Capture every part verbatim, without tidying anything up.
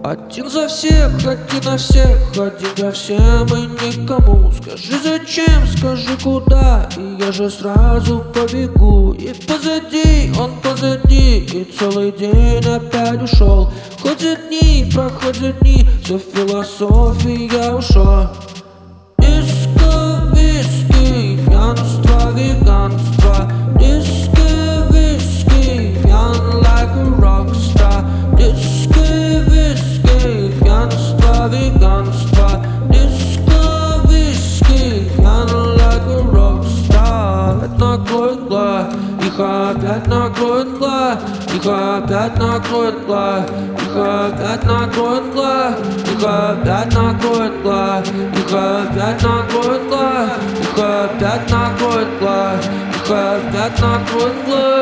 Один за всех, один на всех, один ко всем и никому. Скажи зачем, скажи куда, и я же сразу побегу. И позади, он позади, и целый день опять ушел. Ходят дни, проходят дни, за философия ушла. Диско, виски, пьянство, веганство. Диско, виски, пьян like a rockstar. Диско, виски, пьянство, веганство. Диско, виски, пьян like a rockstar. Опять накроет мгла, их опять накроет мгла, их опять накроет мгла, их опять накроет мгла, их опять накроет мгла, их опять накроет мгла, их опять накроет мгла, их опять накроет мгла.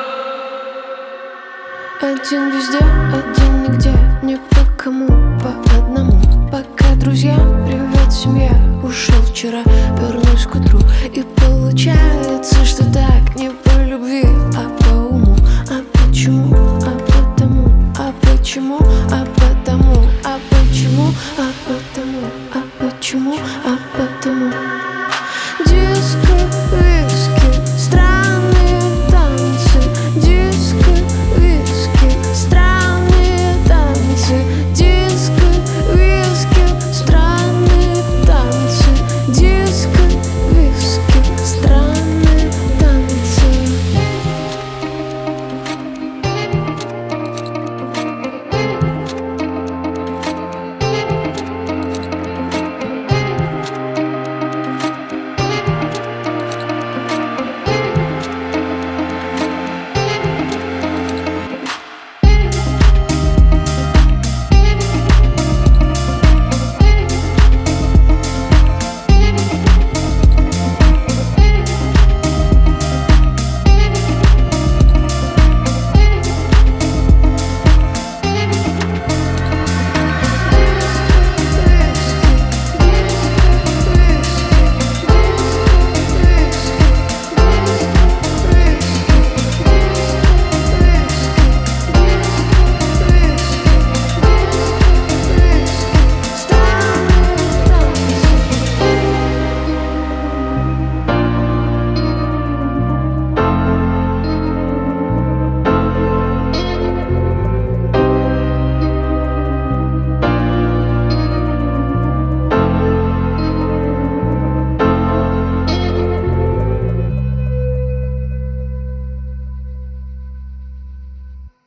Один везде, один нигде, не по кому, по одному. Пока друзья, привет, семья. Ушел вчера, вернусь к утру.